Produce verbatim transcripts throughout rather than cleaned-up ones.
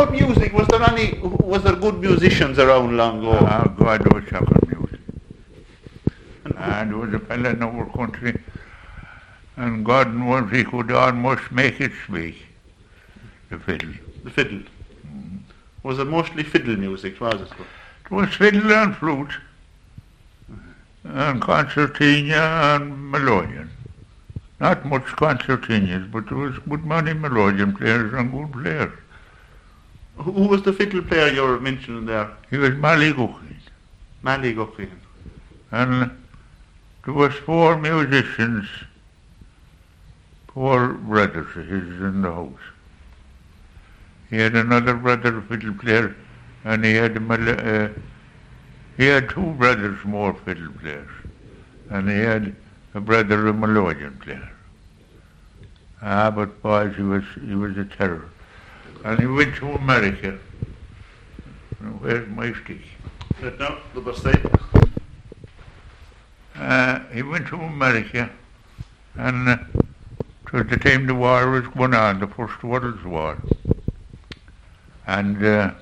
about music? Was there any? Was there good musicians around long ago? Ah, God, there was shocking music. And there was a fella in our country, and God knows he could almost make it speak. The fiddle. The fiddle. Mm. Was it mostly fiddle music? Was it? It was fiddle and flute, mm-hmm. and concertina and melodeon. Not much concertinas, but there was good many melodeon players and good players. Who was the fiddle player you were mentioning there? He was Mally Gucklin. Mally Gucklin. And there was four musicians, four brothers of his in the house. He had another brother, a fiddle player, and he had a, uh, he had two brothers more fiddle players, and he had a brother, a melodeon player. Ah, but boys, he was he was a terror. And he went to America. Where's my stick? Right now, the other side. Uh, he went to America, and uh, it was the time the war was going on, the First World War. And uh,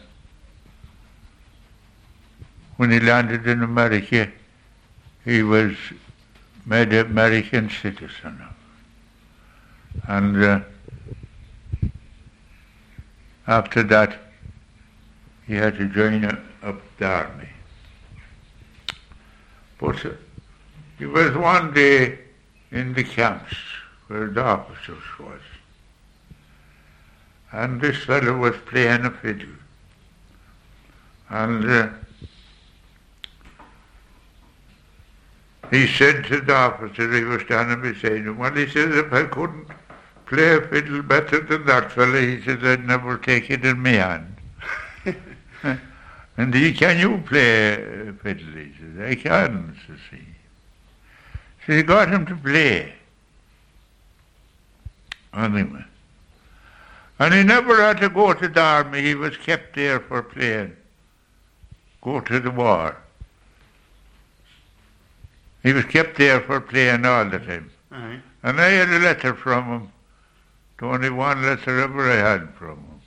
when he landed in America, he was made an American citizen. And uh, after that, he had to join uh, up the army. But uh, he was one day in the camps where the officers was. And this fellow was playing a fiddle. And uh, he said to the officer, he was standing beside him, well, he said, if I couldn't play a fiddle better than that fellow, he said, I'd never take it in my hand. And he, can you play a fiddle? He said, I can, says he. So he got him to play. Anyway. And he never had to go to the army, he was kept there for playing. Go to the war. He was kept there for playing all the time. Uh-huh. And I had a letter from him, the only one letter ever I had from him.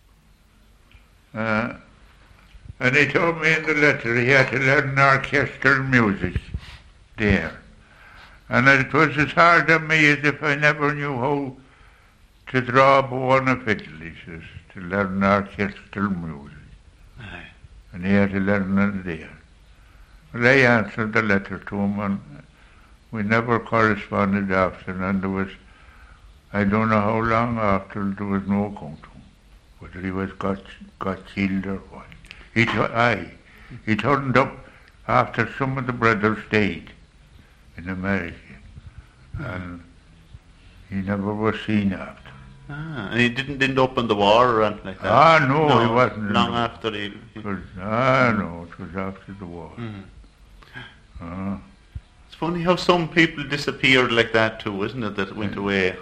Uh, and he told me in the letter he had to learn orchestral music there. And it was as hard on me as if I never knew how to draw a bow on a fiddle, he says, to learn orchestral music. Aye. And he had to learn it there. Well, I answered the letter to him, and we never corresponded after, and there was, I don't know how long after, there was no account to him, whether he was got, got killed or what. He t- aye, he turned up after some of the brothers died in America, and he never was seen after. Ah, and he didn't end up in the war or anything like that? Ah, no, no he wasn't. Long after he... he it was, ah, no, it was after the war. Mm. Ah. It's funny how some people disappeared like that too, isn't it, that went away?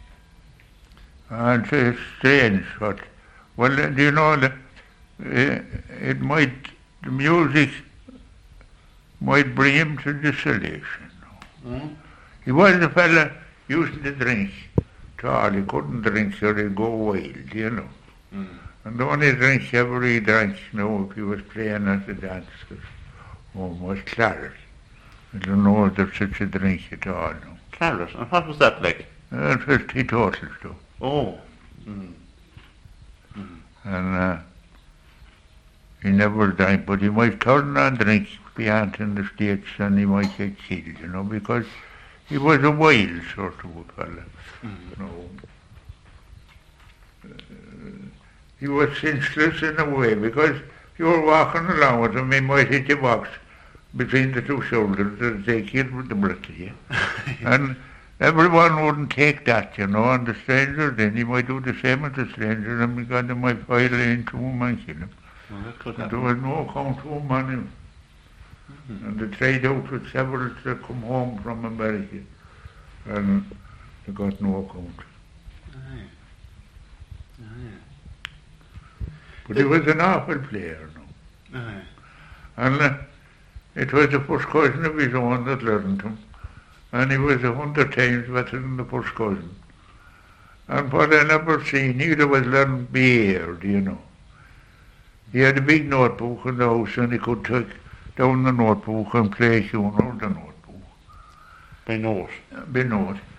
And it's strange, but, well, do you know, the, uh, it might, the music might bring him to dissolution. Mm. He was a fella used to drink at all. He couldn't drink or he'd go wild, you know. Mm. And the only drink ever he drank, you know, if he was playing at the dance, oh, was claret. I don't know if there's such a drink at all. No. Claret? And what was that like? Uh, it was teetotal stuff. Oh. Mm. Mm. And uh, he never drank, but he might turn and drink beyond in the States and he might get killed, you know, because he was a wild sort of a fella. Mm. You know. Uh, he was senseless in a way, because if you were walking along with him, he might hit your box between the two shoulders and take you with the breath of you. And everyone wouldn't take that, you know, and the stranger then, he might do the same with the stranger, and because they might fire into him and kill him. Well, that could and there was no account to him on him. Mm-hmm. And they tried out with several to come home from America, and they got no account. Aye. Aye. But he was an awful player, no. Aye. And uh, it was the first cousin of his own that learned him, and he was a hundred times better than the first cousin. And what I never seen, he was learned beard, you know. He had a big notebook in the house and he could take down the notebook and play a tune out the notebook. By note. By note.